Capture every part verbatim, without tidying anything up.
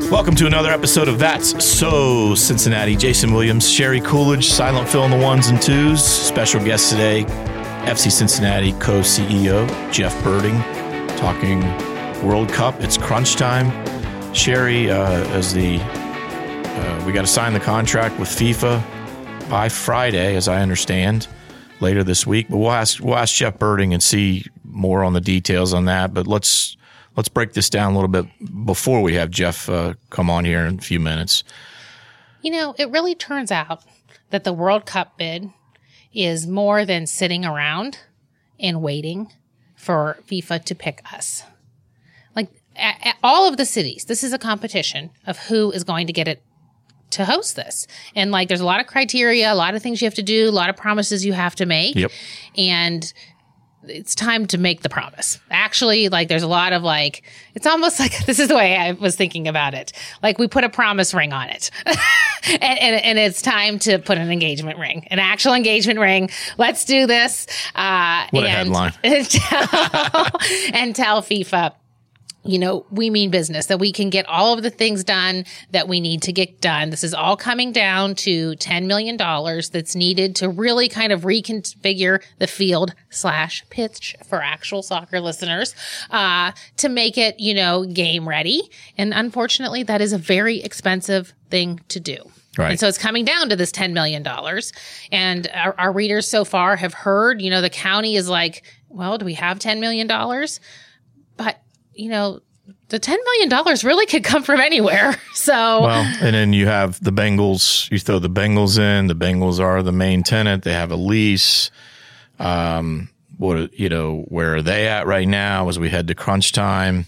Welcome to another episode of That's So Cincinnati. Jason Williams, Sherry Coolidge, Silent Phil on the ones and twos. Special guest today, F C Cincinnati co-C E O Jeff Berding, talking World Cup. It's crunch time. Sherry, uh, as the uh, we got to sign the contract with FIFA by Friday, as I understand, later this week. But we'll ask we'll ask Jeff Berding and see more on the details on that. But let's. Let's break this down a little bit before we have Jeff uh, come on here in a few minutes. You know, it really turns out that the World Cup bid is more than sitting around and waiting for FIFA to pick us. Like, at, at all of the cities, this is a competition of who is going to get it to host this. And, like, there's a lot of criteria, a lot of things you have to do, a lot of promises you have to make. Yep. And it's time to make the promise. Actually, like, there's a lot of, like, it's almost like, this is the way I was thinking about it. Like, we put a promise ring on it. and, and, and it's time to put an engagement ring, an actual engagement ring. Let's do this. Uh, what a and, headline. tell, and tell FIFA, you know, we mean business, that we can get all of the things done that we need to get done. This is all coming down to ten million dollars that's needed to really kind of reconfigure the field slash pitch for actual soccer listeners, uh, to make it, you know, game ready. And unfortunately, that is a very expensive thing to do. Right. And so it's coming down to this ten million dollars. And our, our readers so far have heard, you know, the county is like, well, do we have ten million dollars? But you know, the ten million dollars really could come from anywhere. So, well, and then you have the Bengals. You throw the Bengals in. The Bengals are the main tenant. They have a lease. Um, what you know, where are they at right now as we head to crunch time?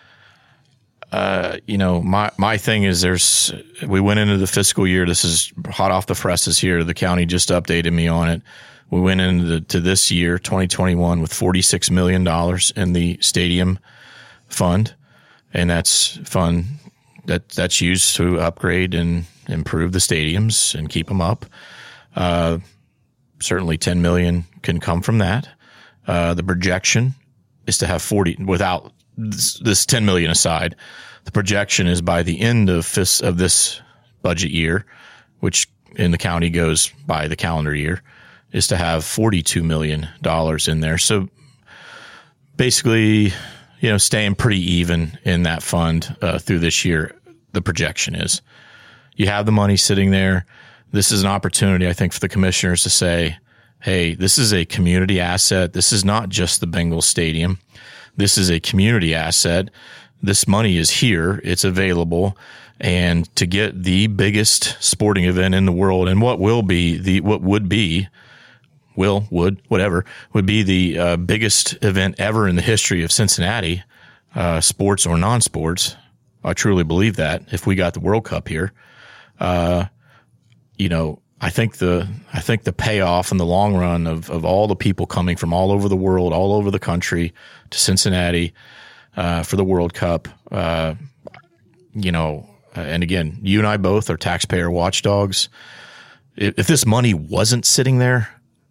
Uh, you know, my my thing is, there's we went into the fiscal year. This is hot off the presses here. The county just updated me on it. We went into the, to this year, twenty twenty-one, with forty-six million dollars in the stadium fund, and that's fund that that's used to upgrade and improve the stadiums and keep them up. Uh, certainly ten million can come from that. Uh, the projection is to have forty without this, this ten million aside. The projection is by the end of fis, of this budget year, which in the county goes by the calendar year, is to have forty-two million dollars in there. So basically, you know, staying pretty even in that fund uh, through this year, the projection is. You have the money sitting there. This is an opportunity, I think, for the commissioners to say, hey, this is a community asset. This is not just the Bengals Stadium. This is a community asset. This money is here. It's available. And to get the biggest sporting event in the world, and what will be the what would be will, would, whatever, would be the uh, biggest event ever in the history of Cincinnati, uh, sports or non-sports. I truly believe that if we got the World Cup here, uh, you know, I think the, I think the payoff in the long run of, of all the people coming from all over the world, all over the country to Cincinnati, uh, for the World Cup, uh, you know, and again, you and I both are taxpayer watchdogs. If, if this money wasn't sitting there,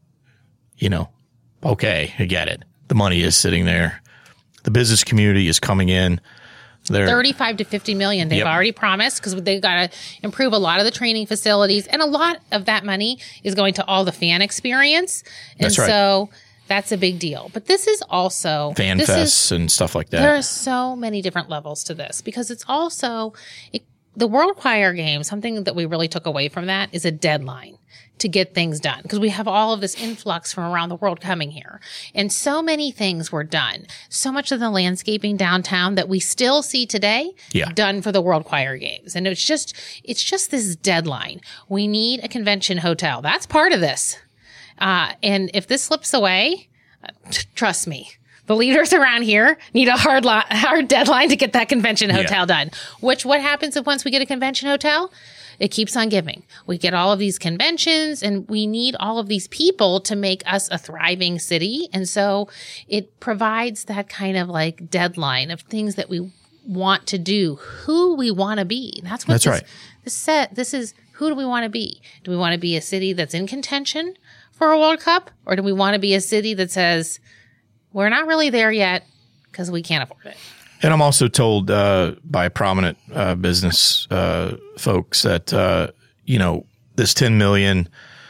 you know, okay, I get it. The money is sitting there. The business community is coming in. They're thirty-five to fifty million they've yep. already promised, because they've got to improve a lot of the training facilities, and a lot of that money is going to all the fan experience. And that's right. So that's a big deal. But this is also fan this fests is, and stuff like that. There are so many different levels to this, because it's also it, the World Choir Game. Something that we really took away from that is a deadline to get things done, because we have all of this influx from around the world coming here. And so many things were done. So much of the landscaping downtown that we still see today yeah. done for the World Choir Games. And it's just, it's just this deadline. We need a convention hotel. That's part of this. Uh, and if this slips away, uh, t- trust me, the leaders around here need a hard, lo- hard deadline to get that convention hotel yeah. done. Which, what happens if once we get a convention hotel? It keeps on giving. We get all of these conventions, and we need all of these people to make us a thriving city. And so it provides that kind of like deadline of things that we want to do, who we want to be. That's what that's this, right. this set, this is, who do we want to be? Do we want to be a city that's in contention for a World Cup? Or do we want to be a city that says, we're not really there yet because we can't afford it? And I'm also told uh, by prominent uh, business uh, folks that, uh, you know, this ten million,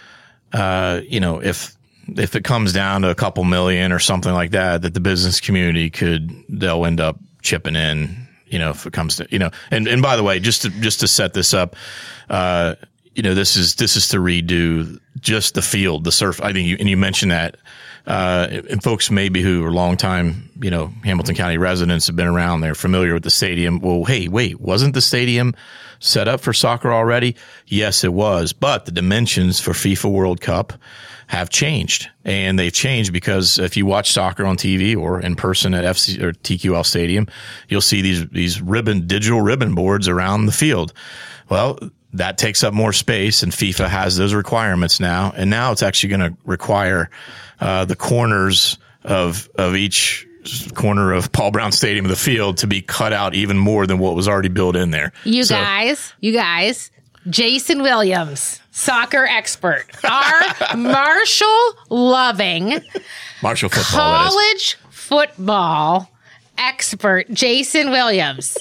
uh, you know, if if it comes down to a couple million or something like that, that the business community could, they'll end up chipping in, you know, if it comes to, you know, and, and by the way, just to, just to set this up, uh, you know, this is, this is to redo just the field, the surf. I think you, and you mentioned that, uh, and folks maybe who are longtime, you know, Hamilton County residents have been around, they're familiar with the stadium. Well, hey, wait, wasn't the stadium set up for soccer already? Yes, it was. But the dimensions for FIFA World Cup have changed, and they've changed because if you watch soccer on T V or in person at F C or T Q L Stadium, you'll see these, these ribbon, digital ribbon boards around the field. Well, that takes up more space, and FIFA has those requirements now. And now it's actually going to require, uh, the corners of, of each corner of Paul Brown Stadium of the field to be cut out even more than what was already built in there. You so, guys, you guys, Jason Williams, soccer expert, our Marshall loving Marshall football, college football expert, Jason Williams.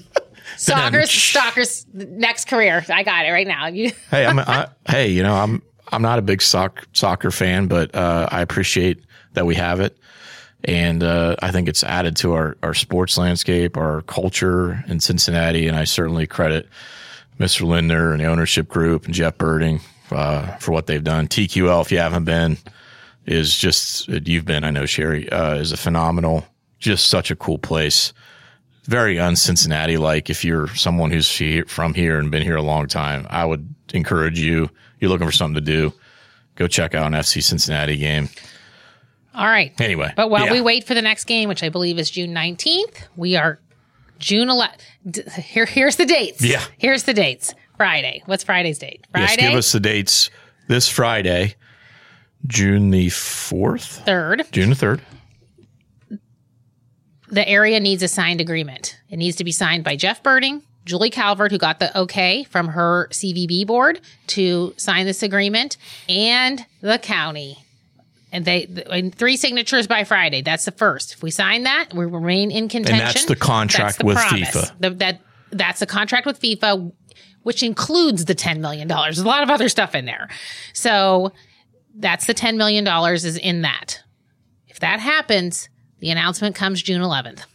Soccer's soccer's next career. I got it right now. You hey, I'm I, hey, you know, I'm I'm not a big soc- soccer fan, but uh, I appreciate that we have it. And uh, I think it's added to our, our sports landscape, our culture in Cincinnati. And I certainly credit Mister Lindner and the ownership group and Jeff Birding uh, for what they've done. T Q L, if you haven't been, is just, you've been, I know, Sherry, uh, is a phenomenal, just such a cool place. Very un-Cincinnati-like. If you're someone who's here, from here and been here a long time, I would encourage you, you're looking for something to do, go check out an F C Cincinnati game. All right. Anyway. But while yeah. we wait for the next game, which I believe is June nineteenth, we are June eleventh. Here, here's the dates. Yeah. Here's the dates. Friday. What's Friday's date? Friday? Yes, give us the dates. This Friday, June the fourth? third. June the third. The area needs a signed agreement. It needs to be signed by Jeff Birding, Julie Calvert, who got the okay from her C V B board to sign this agreement, and the county. And they and three signatures by Friday. That's the first. If we sign that, we remain in contention. And that's the contract that's the with promise. FIFA. The, that that's the contract with FIFA, which includes the ten million dollars. There's a lot of other stuff in there. So that's the ten million dollars is in that. If that happens, the announcement comes June eleventh.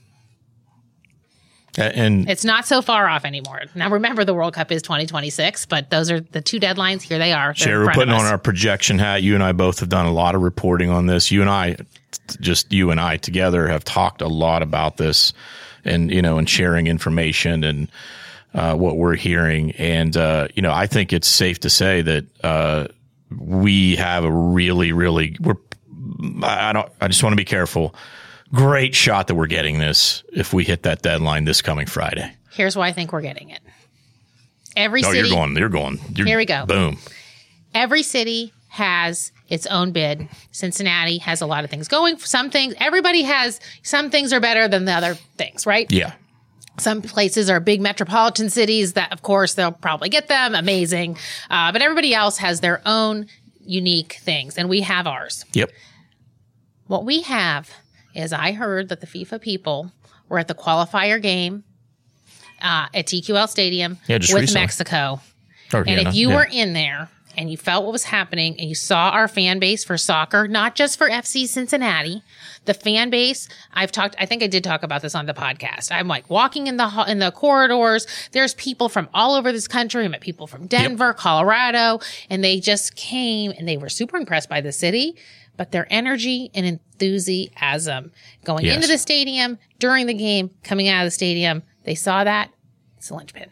And it's not so far off anymore. Now, remember, the World Cup is twenty twenty-six, but those are the two deadlines. Here they are. Sherry, we're putting on our projection hat. You and I both have done a lot of reporting on this. You and I, just you and I together, have talked a lot about this, and you know, and sharing information and uh, what we're hearing. And uh, you know, I think it's safe to say that uh, we have a really, really. We're. I don't. I just want to be careful. Great shot that we're getting this if we hit that deadline this coming Friday. Here's why I think we're getting it. Every no, city. you're going. You're going. You're, here we go. Boom. Every city has its own bid. Cincinnati has a lot of things going. Some things. Everybody has. Some things are better than the other things, right? Yeah. Some places are big metropolitan cities that, of course, they'll probably get them. Amazing. Uh, but everybody else has their own unique things, and we have ours. Yep. What we have is I heard that the FIFA people were at the qualifier game uh, at T Q L Stadium yeah, just with recently. Mexico. Or, and yeah, if no, you yeah. were in there and you felt what was happening and you saw our fan base for soccer, not just for F C Cincinnati, the fan base, I've talked, I think I did talk about this on the podcast. I'm like walking in the in the corridors. There's people from all over this country. I met people from Denver, yep. Colorado, and they just came and they were super impressed by the city. But their energy and enthusiasm going yes. into the stadium, during the game, coming out of the stadium, they saw that. It's a linchpin.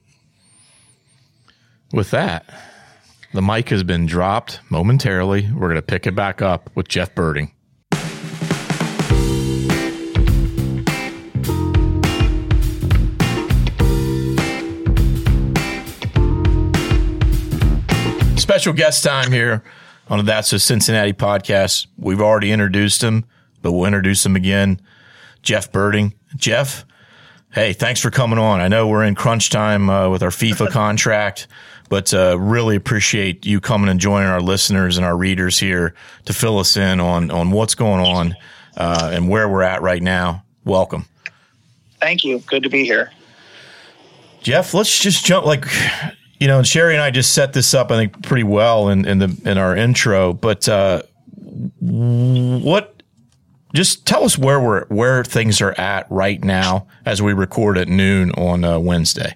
With that, the mic has been dropped momentarily. We're going to pick it back up with Jeff Birding. Special guest time here on the That's a Cincinnati podcast. We've already introduced him, but we'll introduce him again. Jeff Birding. Jeff, hey, thanks for coming on. I know we're in crunch time uh, with our FIFA contract, but uh, really appreciate you coming and joining our listeners and our readers here to fill us in on, on what's going on uh, and where we're at right now. Welcome. Thank you. Good to be here. Jeff, let's just jump like, you know, Sherry and I just set this up, I think, pretty well in, in the in our intro. But uh, what? Just tell us where we're where things are at right now as we record at noon on uh, Wednesday.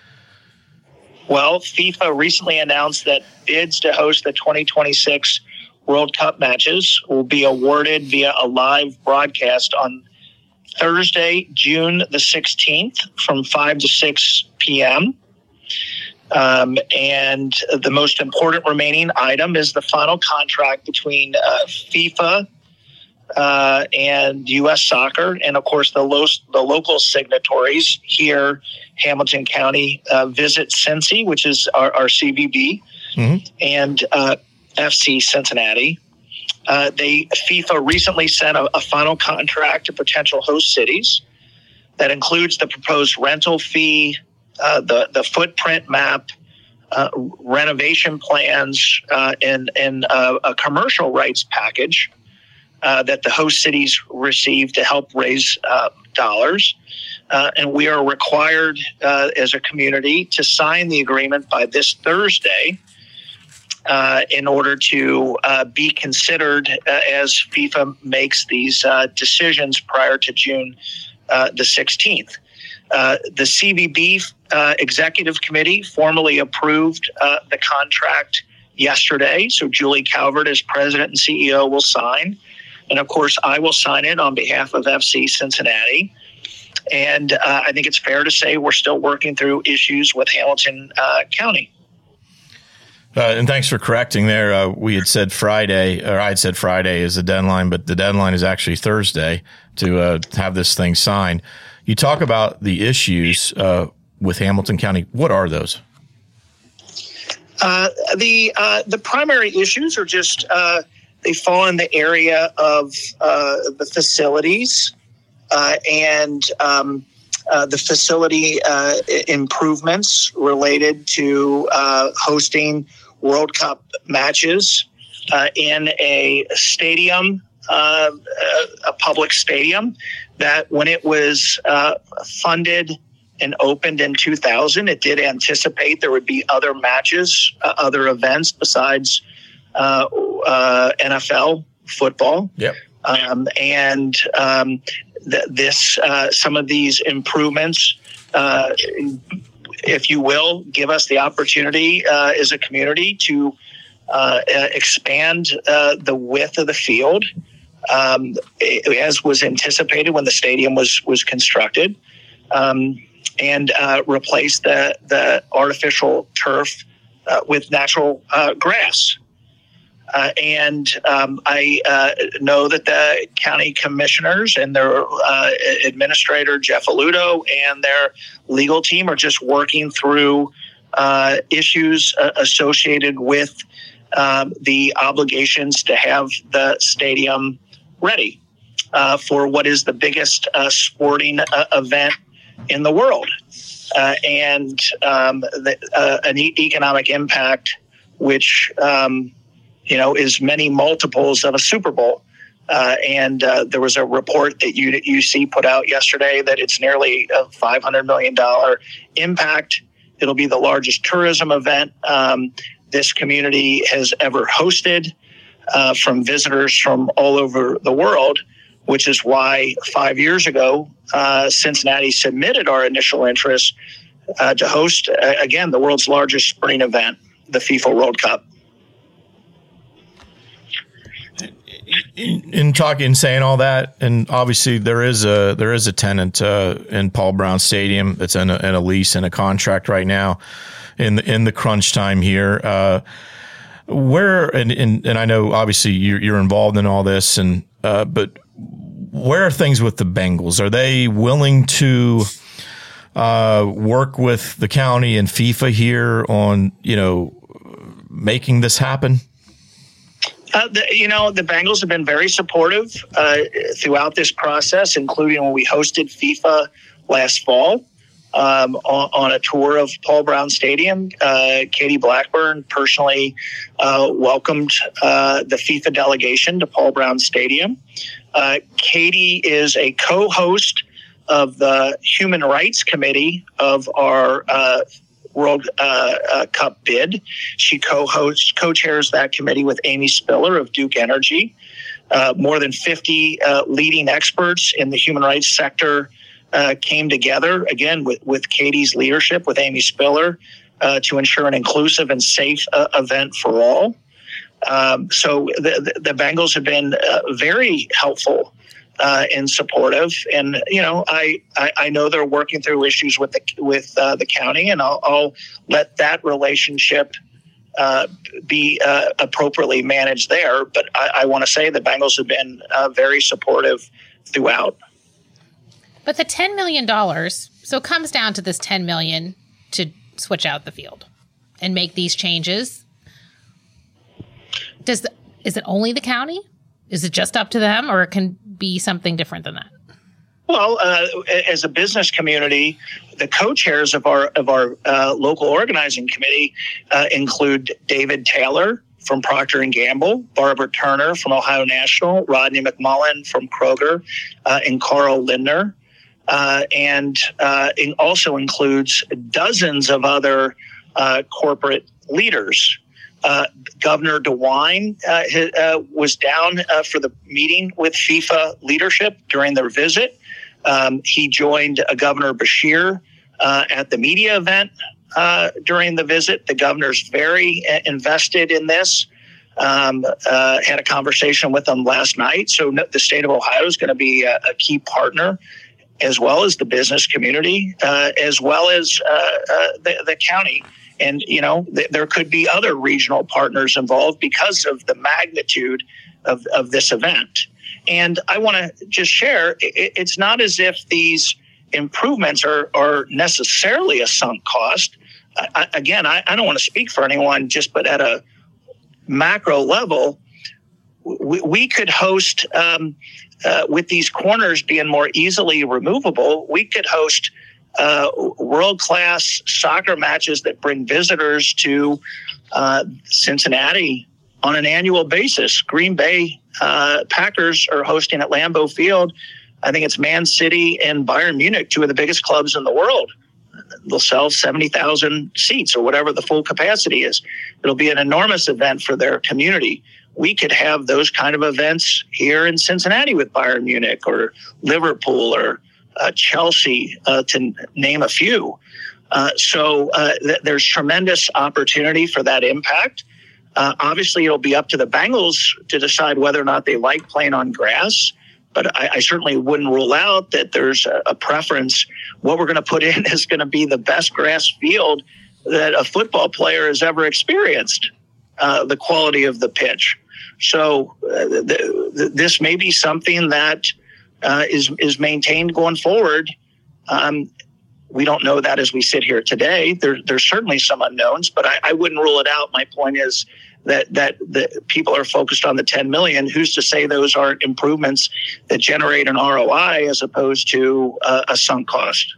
Well, FIFA recently announced that bids to host the twenty twenty-six World Cup matches will be awarded via a live broadcast on Thursday, June the sixteenth from five to six p.m. Um, and the most important remaining item is the final contract between uh, FIFA uh, and U S Soccer, and of course the, lo- the local signatories here, Hamilton County, uh, Visit Cincy, which is our, our C V B, mm-hmm. and uh, F C Cincinnati. Uh, they FIFA recently sent a, a final contract to potential host cities that includes the proposed rental fee, uh, the the footprint map, uh, renovation plans, uh, and and uh, a commercial rights package uh, that the host cities receive to help raise uh, dollars. Uh, and we are required uh, as a community to sign the agreement by this Thursday. Uh, in order to uh, be considered uh, as FIFA makes these uh, decisions prior to June uh, the sixteenth. Uh, the C V B uh, Executive Committee formally approved uh, the contract yesterday, so Julie Calvert as president and C E O will sign. And of course, I will sign it on behalf of F C Cincinnati. And uh, I think it's fair to say we're still working through issues with Hamilton uh, County. Uh, and thanks for correcting there. Uh, we had said Friday, or I had said Friday is the deadline, but the deadline is actually Thursday to uh, have this thing signed. You talk about the issues uh, with Hamilton County. What are those? Uh, the uh, the primary issues are just uh, they fall in the area of uh, the facilities uh, and um, uh, the facility uh, improvements related to uh, hosting World Cup matches uh, in a stadium, uh, a public stadium, that when it was uh, funded and opened in two thousand, it did anticipate there would be other matches, uh, other events besides uh, uh, N F L football. Yep. Um, and um, th- this, uh, some of these improvements, uh, if you will, give us the opportunity uh, as a community to uh, expand uh, the width of the field, um, as was anticipated when the stadium was was constructed, um, and uh, replace the the artificial turf uh, with natural uh, grass. Uh, and um, I uh, know that the county commissioners and their uh, administrator, Jeff Aludo, and their legal team are just working through uh, issues uh, associated with um, the obligations to have the stadium ready uh, for what is the biggest uh, sporting uh, event in the world, uh, and um, the, uh, an e- economic impact which um, you know, is many multiples of a Super Bowl. Uh, and uh, there was a report that U- UC put out yesterday that it's nearly a five hundred million dollars impact. It'll be the largest tourism event um, this community has ever hosted uh, from visitors from all over the world, which is why five years ago, uh, Cincinnati submitted our initial interest uh, to host, uh, again, the world's largest sporting event, the FIFA World Cup. In, in talking, saying all that, and obviously there is a there is a tenant uh, in Paul Brown Stadium that's in a, in a lease and a contract right now. In the in the crunch time here, uh, where and, and and I know obviously you're, you're involved in all this, and uh, but where are things with the Bengals? Are they willing to uh, work with the county and FIFA here on, you know, making this happen? Uh, the, you know, the Bengals have been very supportive uh, throughout this process, including when we hosted FIFA last fall um, on, on a tour of Paul Brown Stadium. Uh, Katie Blackburn personally uh, welcomed uh, the FIFA delegation to Paul Brown Stadium. Uh, Katie is a co-host of the Human Rights Committee of our uh, World uh, uh, Cup bid. She co-hosts, co-chairs that committee with Amy Spiller of Duke Energy. Uh, more than fifty uh, leading experts in the human rights sector uh, came together, again, with, with Katie's leadership, with Amy Spiller, uh, to ensure an inclusive and safe uh, event for all. Um, so the, the Bengals have been uh, very helpful uh, and supportive. And, you know, I, I, I know they're working through issues with the, with uh, the county, and I'll, I'll let that relationship uh, be uh, appropriately managed there. But I, I want to say the Bengals have been uh, very supportive throughout. But the ten million dollars, so it comes down to this ten million dollars to switch out the field and make these changes. Does the, is it only the county? Is it just up to them, or it can be something different than that? Well, uh, as a business community, the co-chairs of our of our uh, local organizing committee uh, include David Taylor from Procter and Gamble, Barbara Turner from Ohio National, Rodney McMullen from Kroger, uh, and Carl Lindner. Uh, and uh, it also includes dozens of other uh, corporate leaders. Uh, Governor DeWine uh, uh, was down uh, for the meeting with FIFA leadership during their visit. Um, he joined uh, Governor Beshear uh, at the media event uh, during the visit. The governor's very uh, invested in this. Um, uh, had a conversation with them last night. So no, the state of Ohio is going to be a, a key partner, as well as the business community, uh, as well as uh, uh, the, the county. And, you know, th- there could be other regional partners involved because of the magnitude of, of this event. And I want to just share, it, it's not as if these improvements are, are necessarily a sunk cost. I, again, I, I don't want to speak for anyone, just but at a macro level, we, we could host, um, uh, with these corners being more easily removable, we could host uh, world-class soccer matches that bring visitors to uh, Cincinnati on an annual basis. Green Bay uh, Packers are hosting at Lambeau Field. I think it's Man City and Bayern Munich, two of the biggest clubs in the world. They'll sell seventy thousand seats or whatever the full capacity is. It'll be an enormous event for their community. We could have those kind of events here in Cincinnati with Bayern Munich or Liverpool or uh, Chelsea, uh, to name a few. Uh, so uh, th- there's tremendous opportunity for that impact. Uh, obviously, it'll be up to the Bengals to decide whether or not they like playing on grass. But I, I certainly wouldn't rule out that there's a, a preference. What we're going to put in is going to be the best grass field that a football player has ever experienced, uh, the quality of the pitch. So uh, the, the, this may be something that uh, is, is maintained going forward. Um, we don't know that as we sit here today. There, there's certainly some unknowns, but I, I wouldn't rule it out. My point is that that the people are focused on the ten million. Who's to say those aren't improvements that generate an R O I as opposed to uh, a sunk cost?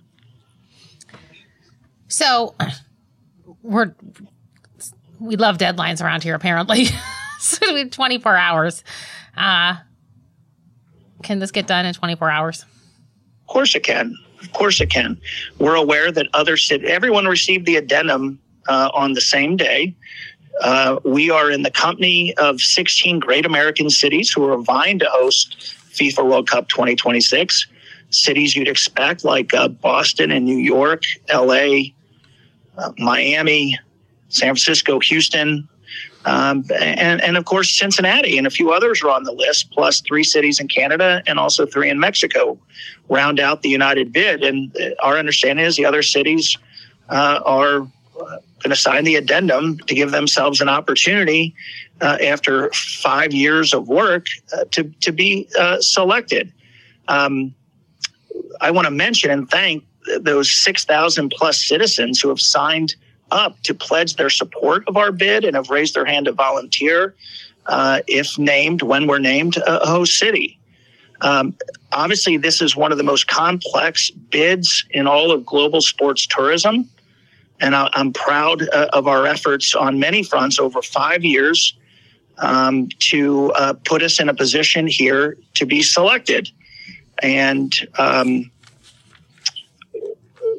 So we're we love deadlines around here, apparently. So we have twenty-four hours. Uh, can this get done in twenty-four hours? Of course it can. Of course it can. We're aware that other cities, everyone received the addendum uh, on the same day. Uh, we are in the company of sixteen great American cities who are vying to host FIFA World Cup twenty twenty-six. Cities you'd expect like uh, Boston and New York, L A, uh, Miami, San Francisco, Houston, um, and, and of course Cincinnati, and a few others are on the list, plus three cities in Canada and also three in Mexico round out the United bid. And our understanding is the other cities uh, are going to sign the addendum to give themselves an opportunity uh, after five years of work uh, to, to be uh, selected. Um, I want to mention and thank those six thousand plus citizens who have signed up to pledge their support of our bid and have raised their hand to volunteer uh, if named, when we're named a host city. Um, obviously, this is one of the most complex bids in all of global sports tourism. And I'm proud of our efforts on many fronts over five years um, to uh, put us in a position here to be selected. And um,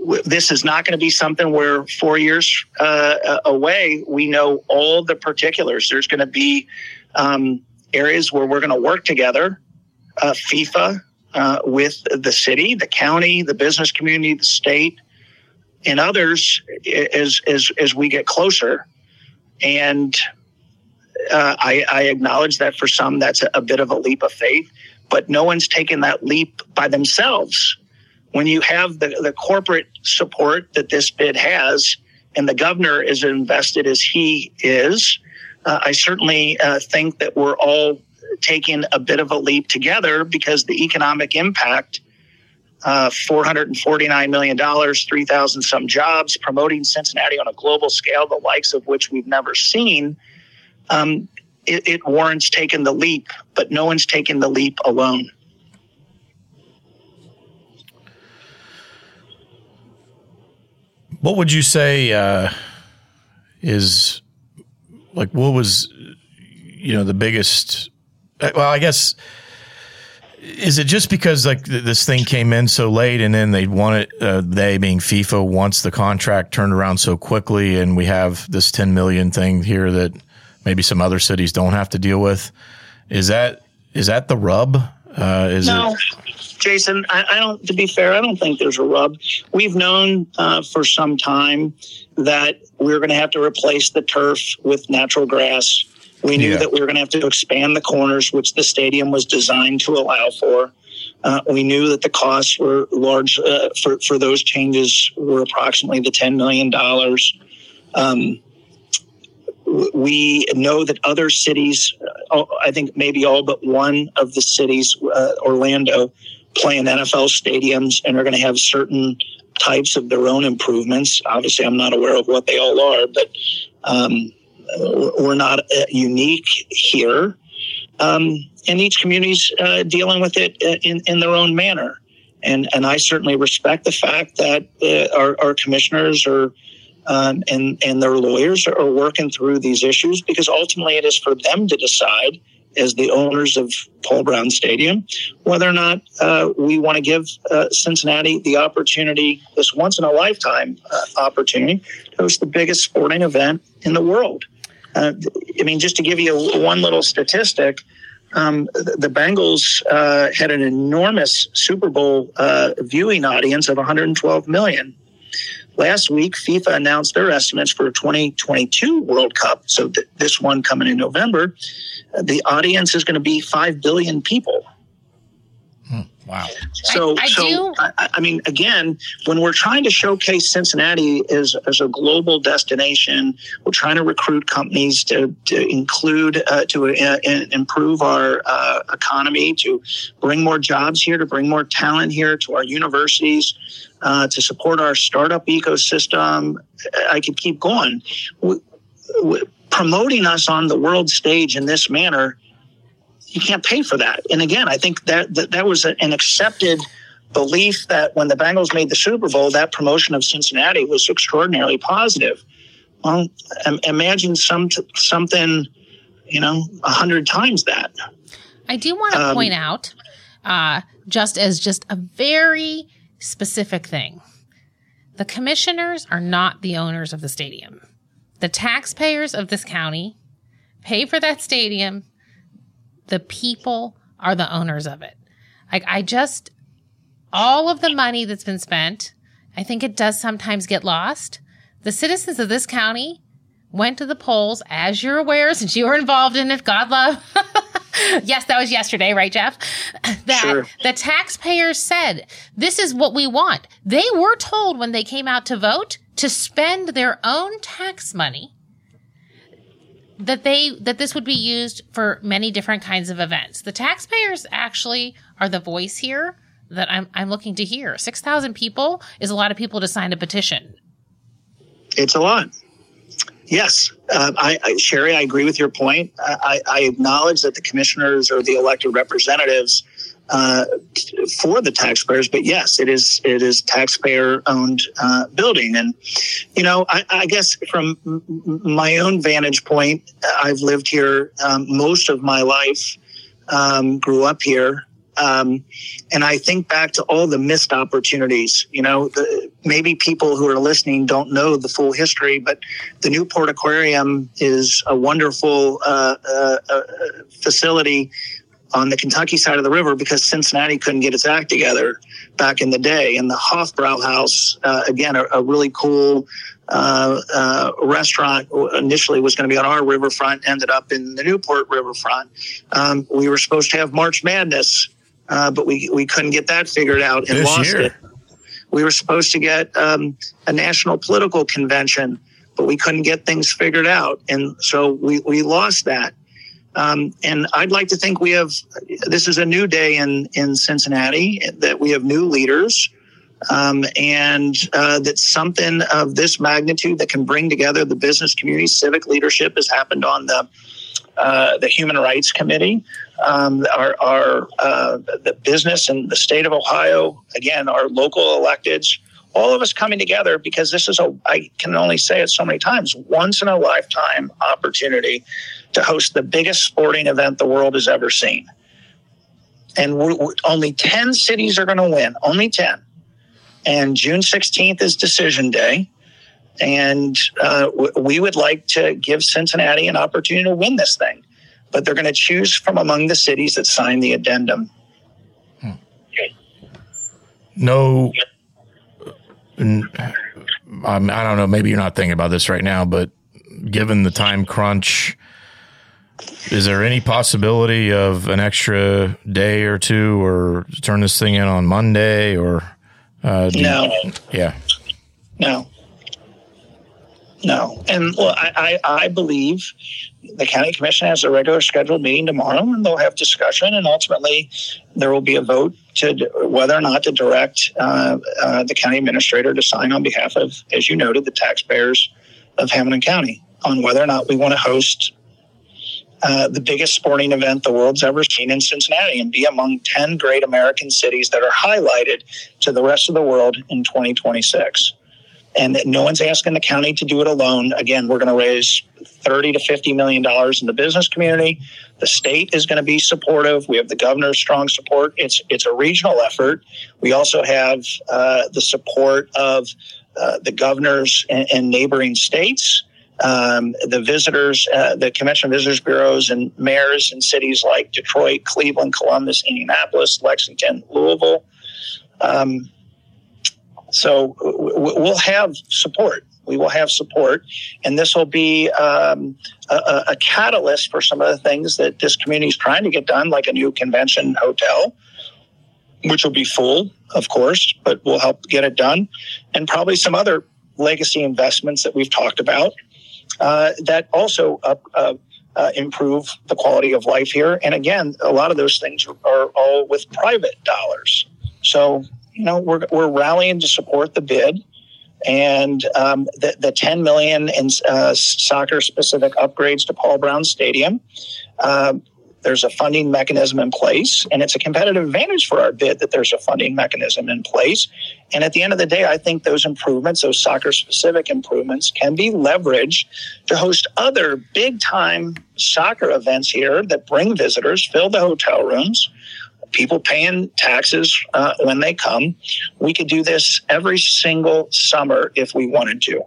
w- this is not going to be something where four years uh, away, we know all the particulars. There's going to be um, areas where we're going to work together, uh, FIFA, uh, with the city, the county, the business community, the state, and others as, as, as we get closer. And uh, I, I acknowledge that for some, that's a, a bit of a leap of faith, but no one's taken that leap by themselves. When you have the, the corporate support that this bid has, and the governor is invested as he is, uh, I certainly uh, think that we're all taking a bit of a leap together, because the economic impact, uh, four hundred forty-nine million dollars, three thousand some jobs, promoting Cincinnati on a global scale, the likes of which we've never seen, um, it, it warrants taking the leap, but no one's taking the leap alone. What would you say uh, is, like, what was, you know, the biggest, well, I guess, is it just because, like, th- this thing came in so late and then they want it, uh, they being FIFA, wants the contract turned around so quickly, and we have this ten million thing here that maybe some other cities don't have to deal with? Is that, is that the rub? Uh, is no. it? Jason, I, I don't, to be fair, I don't think there's a rub. We've known uh, for some time that we're going to have to replace the turf with natural grass. We knew yeah. that we were going to have to expand the corners, which the stadium was designed to allow for. Uh, we knew that the costs were large uh, for, for those changes were approximately the ten million dollars. Um, we know that other cities, uh, I think maybe all but one of the cities, uh, Orlando, play in N F L stadiums and are going to have certain types of their own improvements. Obviously, I'm not aware of what they all are, but um, we're not uh, unique here. Um, and each community's uh, dealing with it in, in their own manner. And and I certainly respect the fact that uh, our, our commissioners are um, and, and their lawyers are working through these issues, because ultimately it is for them to decide, as the owners of Paul Brown Stadium, whether or not uh, we want to give uh, Cincinnati the opportunity, this once-in-a-lifetime uh, opportunity, to host the biggest sporting event in the world. Uh, I mean, just to give you one little statistic, um, the, the Bengals uh, had an enormous Super Bowl uh, viewing audience of one hundred twelve million. Last week, FIFA announced their estimates for twenty twenty-two World Cup, so th- this one coming in November. The audience is going to be five billion people. Hmm, wow. So, I, I so do. I, I mean, again, when we're trying to showcase Cincinnati as, as a global destination, we're trying to recruit companies to, to include, uh, to uh, improve our uh, economy, to bring more jobs here, to bring more talent here to our universities, uh, to support our startup ecosystem. I could keep going. We, we, promoting us on the world stage in this manner, you can't pay for that. And again, I think that that, that was a, an accepted belief that when the Bengals made the Super Bowl, that promotion of Cincinnati was extraordinarily positive. Well, imagine some something, you know, a hundred times that. I do want to um, point out, uh, just as just a very specific thing, the commissioners are not the owners of the stadium. The taxpayers of this county pay for that stadium. The people are the owners of it. Like, I just, all of the money that's been spent, I think it does sometimes get lost. The citizens of this county went to the polls, as you're aware, since you were involved in it, God love. Yes, that was yesterday, right, Jeff? That sure. The taxpayers said, this is what we want. They were told when they came out to vote to spend their own tax money, that they that this would be used for many different kinds of events. The taxpayers actually are the voice here that I'm I'm looking to hear. six thousand people is a lot of people to sign a petition. It's a lot. Yes. Uh, I, I, Sherry, I agree with your point. I, I acknowledge that the commissioners are the elected representatives uh, for the taxpayers, but yes, it is it is taxpayer-owned uh, building. And, you know, I, I guess from m- my own vantage point, I've lived here um, most of my life, um, grew up here. Um, and I think back to all the missed opportunities. You know, the, maybe people who are listening don't know the full history, but the Newport Aquarium is a wonderful uh, uh, uh, facility on the Kentucky side of the river because Cincinnati couldn't get its act together back in the day. And the Hofbrauhaus, uh, again, a, a really cool uh, uh, restaurant, initially was going to be on our riverfront, ended up in the Newport riverfront. Um, we were supposed to have March Madness, uh, but we, we couldn't get that figured out and this lost year. it. We were supposed to get um, a national political convention, but we couldn't get things figured out. And so we, we lost that. Um, and I'd like to think we have, this is a new day in, in Cincinnati, that we have new leaders, um, and uh, that something of this magnitude that can bring together the business community, civic leadership has happened on the uh, the Human Rights Committee, um, our, our uh, the business in the state of Ohio, again, our local electeds, all of us coming together because this is a, I can only say it so many times, once in a lifetime opportunity to host the biggest sporting event the world has ever seen. And we're, we're, only ten cities are going to win, only ten. And June sixteenth is decision day. And uh, w- we would like to give Cincinnati an opportunity to win this thing. But they're going to choose from among the cities that signed the addendum. Hmm. No, um, I don't know, maybe you're not thinking about this right now, but given the time crunch, is there any possibility of an extra day or two, or turn this thing in on Monday, or uh, do no, you, yeah, no, no. And well, I, I, I believe the county commission has a regular scheduled meeting tomorrow, and they'll have discussion, and ultimately there will be a vote to whether or not to direct uh, uh, the county administrator to sign on behalf of, as you noted, the taxpayers of Hamilton County on whether or not we want to host Uh, the biggest sporting event the world's ever seen in Cincinnati and be among ten great American cities that are highlighted to the rest of the world in twenty twenty-six. And no one's asking the county to do it alone. Again, we're going to raise thirty to fifty million dollars in the business community. The state is going to be supportive. We have the governor's strong support. It's it's a regional effort. We also have uh, the support of uh, the governors and, and neighboring states. Um, the visitors, uh, the convention visitors bureaus and mayors in cities like Detroit, Cleveland, Columbus, Indianapolis, Lexington, Louisville. Um, so w- we'll have support. We will have support. And this will be um, a, a catalyst for some of the things that this community is trying to get done, like a new convention hotel, which will be full, of course, but we'll help get it done. And probably some other legacy investments that we've talked about. Uh, that also uh, uh, uh, improve the quality of life here. And again, a lot of those things are, are all with private dollars. So, you know, we're we're rallying to support the bid, and um, the the ten million in uh, soccer specific upgrades to Paul Brown Stadium. Uh, There's a funding mechanism in place, and it's a competitive advantage for our bid that there's a funding mechanism in place. And at the end of the day, I think those improvements, those soccer-specific improvements, can be leveraged to host other big-time soccer events here that bring visitors, fill the hotel rooms, people paying taxes uh, when they come. We could do this every single summer if we wanted to.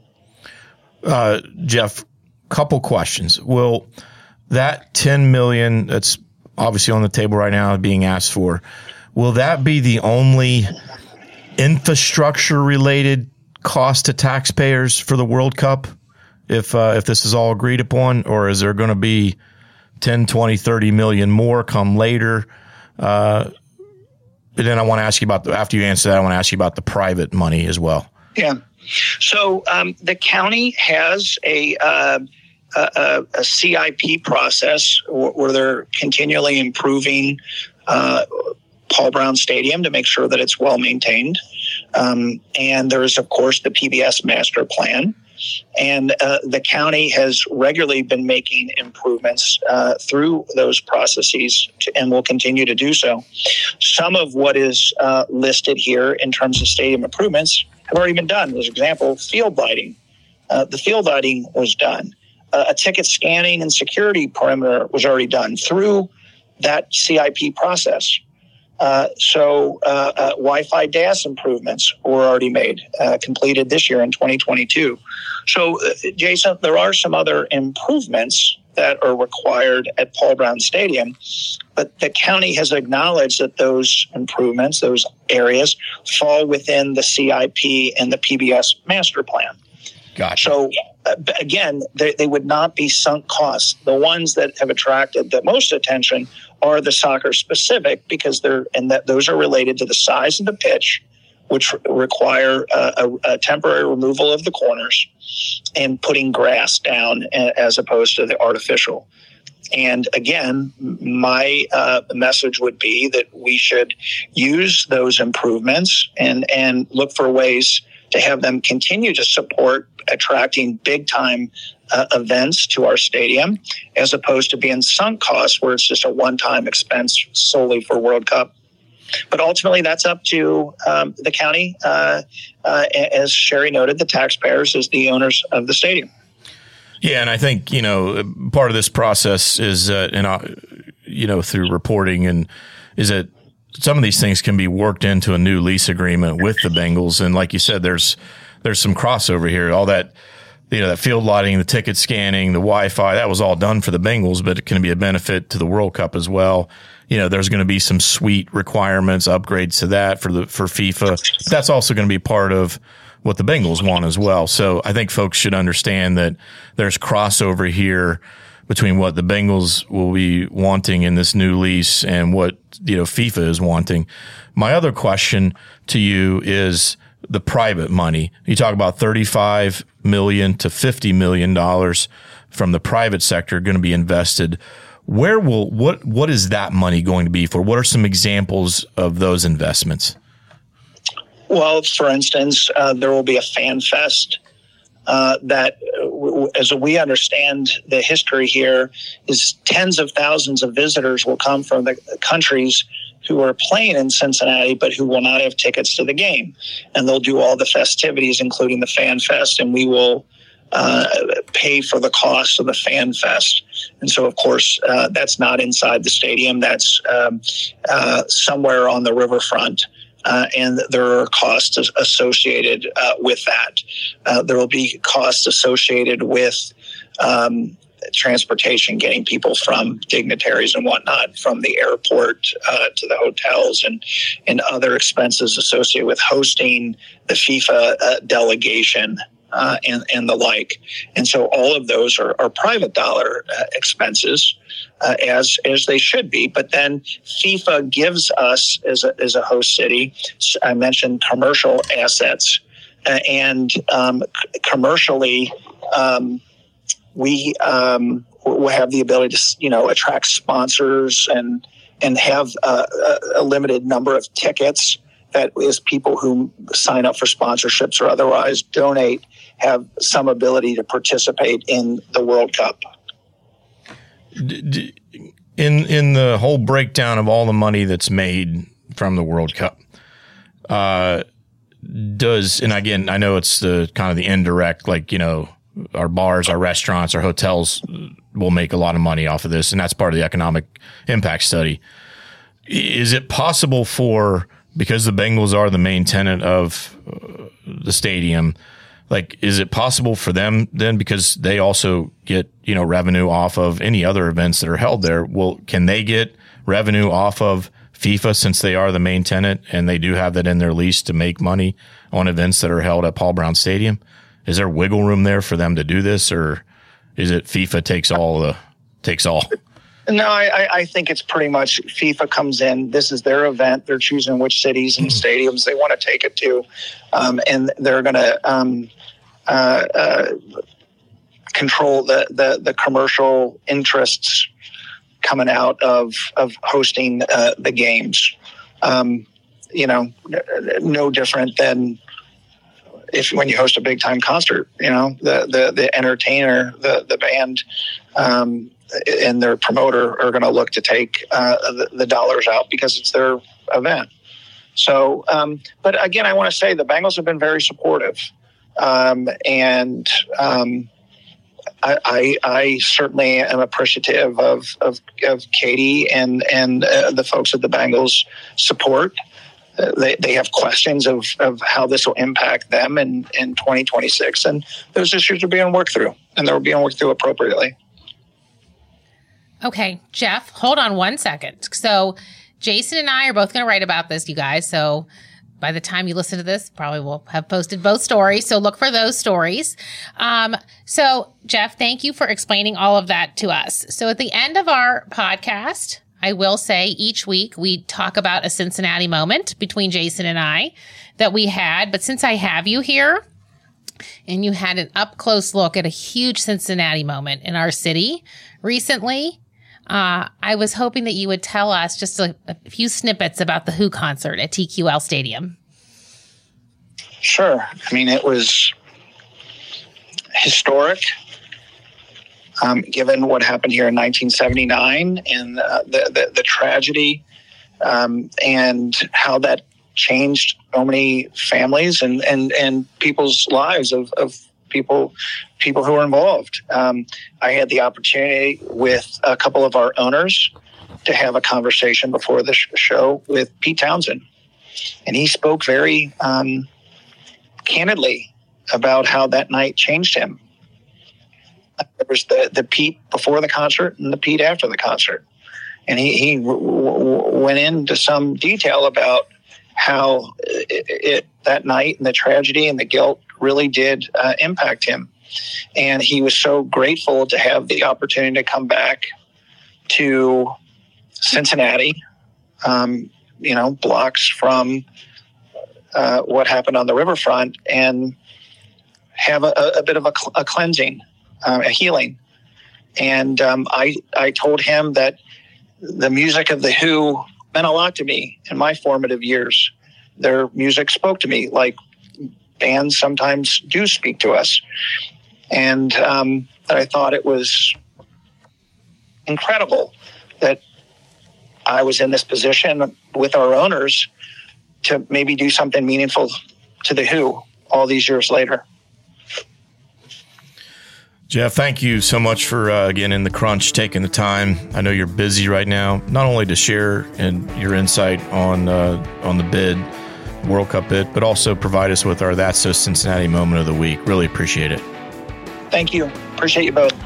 Uh, Jeff, couple questions. Will that ten million that's obviously on the table right now being asked for, will that be the only infrastructure related cost to taxpayers for the World Cup if uh, if this is all agreed upon, or is there going to be ten, twenty, thirty million more come later? Uh, and then I want to ask you about the, after you answer that, I want to ask you about the private money as well. Yeah. So um, the county has a uh, A, a C I P process where they're continually improving uh, Paul Brown Stadium to make sure that it's well maintained. Um, and there is, of course, the P B S master plan. And uh, the county has regularly been making improvements uh, through those processes to, and will continue to do so. Some of what is uh, listed here in terms of stadium improvements have already been done. As an example, field lighting. Uh, the field lighting was done. Uh, a ticket scanning and security perimeter was already done through that C I P process. Uh, so uh, uh, Wi-Fi D A S improvements were already made, uh, completed this year in twenty twenty-two. So, uh, Jason, there are some other improvements that are required at Paul Brown Stadium, but the county has acknowledged that those improvements, those areas, fall within the C I P and the P B S master plan. Gotcha. So, uh, again, they, they would not be sunk costs. The ones that have attracted the most attention are the soccer specific, because they're and that those are related to the size of the pitch, which require uh, a, a temporary removal of the corners and putting grass down as opposed to the artificial. And again, my uh, message would be that we should use those improvements and, and look for ways to have them continue to support attracting big time uh, events to our stadium, as opposed to being sunk costs where it's just a one-time expense solely for World Cup. But ultimately, that's up to um, the county. Uh, uh, as Sherry noted, the taxpayers as the owners of the stadium. Yeah, and I think, you know, part of this process is, uh, and uh, you know, through reporting, and is that some of these things can be worked into a new lease agreement with the Bengals. And like you said, there's there's some crossover here. All that, you know, that field lighting, the ticket scanning, the Wi-Fi, that was all done for the Bengals, but it can be a benefit to the World Cup as well. You know, there's going to be some suite requirements, upgrades to that for the for FIFA. That's also going to be part of what the Bengals want as well. So I think folks should understand that there's crossover here between what the Bengals will be wanting in this new lease and what, you know, FIFA is wanting. My other question to you is the private money. You talk about thirty-five million to fifty million dollars from the private sector going to be invested. Where will, what, what is that money going to be for? What are some examples of those investments? Well, for instance, uh, there will be a fan fest uh, that, w- as we understand the history here, is tens of thousands of visitors will come from the countries who are playing in Cincinnati, but who will not have tickets to the game. And they'll do all the festivities, including the fan fest, and we will uh, pay for the cost of the fan fest. And so, of course, uh, that's not inside the stadium. That's um, uh, somewhere on the riverfront. Uh, and there are costs associated uh, with that. Uh, there will be costs associated with um, transportation, getting people from dignitaries and whatnot from the airport uh, to the hotels, and, and other expenses associated with hosting the FIFA uh, delegation uh, and, and the like. And so all of those are, are private dollar uh, expenses. Uh, as as they should be, but then FIFA gives us as a as a host city. I mentioned commercial assets, uh, and um, c- commercially, um, we um, will have the ability to you know attract sponsors and and have uh, a, a limited number of tickets. That is, people who sign up for sponsorships or otherwise donate have some ability to participate in the World Cup. In in the whole breakdown of all the money that's made from the World Cup, uh, does, and again, I know it's the kind of the indirect, like, you know, our bars, our restaurants, our hotels will make a lot of money off of this, and that's part of the economic impact study. Is it possible for, because the Bengals are the main tenant of uh, the stadium, like, is it possible for them then, because they also get, you know, revenue off of any other events that are held there? Well, can they get revenue off of FIFA since they are the main tenant and they do have that in their lease to make money on events that are held at Paul Brown Stadium? Is there wiggle room there for them to do this, or is it FIFA takes all the takes all? No, I, I think it's pretty much FIFA comes in. This is their event. They're choosing which cities and stadiums they want to take it to, um, and they're going to um, uh, uh, control the, the the commercial interests coming out of of hosting uh, the games. Um, you know, no different than if when you host a big time concert. You know, the the the entertainer, the the band. Um, and their promoter are going to look to take uh, the, the dollars out because it's their event. So, um, but again, I want to say the Bengals have been very supportive. Um, and um, I, I, I certainly am appreciative of, of, of Katie and, and uh, the folks at the Bengals support. Uh, they, they have questions of, of how this will impact them in, in twenty twenty-six. And those issues are being worked through, and they're being worked through appropriately. Okay, Jeff, hold on one second. So Jason and I are both going to write about this, you guys. So by the time you listen to this, probably we'll have posted both stories. So look for those stories. Um, so Jeff, thank you for explaining all of that to us. So at the end of our podcast, I will say each week we talk about a Cincinnati moment between Jason and I that we had. But since I have you here and you had an up close look at a huge Cincinnati moment in our city recently, Uh, I was hoping that you would tell us just a, a few snippets about the Who concert at T Q L Stadium. Sure. I mean, it was historic, um, given what happened here in nineteen seventy-nine and uh, the, the, the tragedy um, and how that changed so many families and, and, and people's lives of, of people people who were involved. Um, I had the opportunity with a couple of our owners to have a conversation before the sh- show with Pete Townsend. And he spoke very um, candidly about how that night changed him. There was the, the Pete before the concert and the Pete after the concert. And he, he w- w- went into some detail about how it, it that night and the tragedy and the guilt really did uh, impact him. And he was so grateful to have the opportunity to come back to Cincinnati, um, you know, blocks from uh, what happened on the riverfront, and have a, a bit of a, a cleansing, uh, a healing. And um, I, I told him that the music of The Who meant a lot to me in my formative years. Their music spoke to me like bands sometimes do speak to us. And um, I thought it was incredible that I was in this position with our owners to maybe do something meaningful to The Who all these years later. Jeff, thank you so much for, uh, again, in the crunch, taking the time. I know you're busy right now, not only to share and your insight on uh, on the bid, World Cup bid, but also provide us with our That's So Cincinnati moment of the week. Really appreciate it. Thank you. Appreciate you both.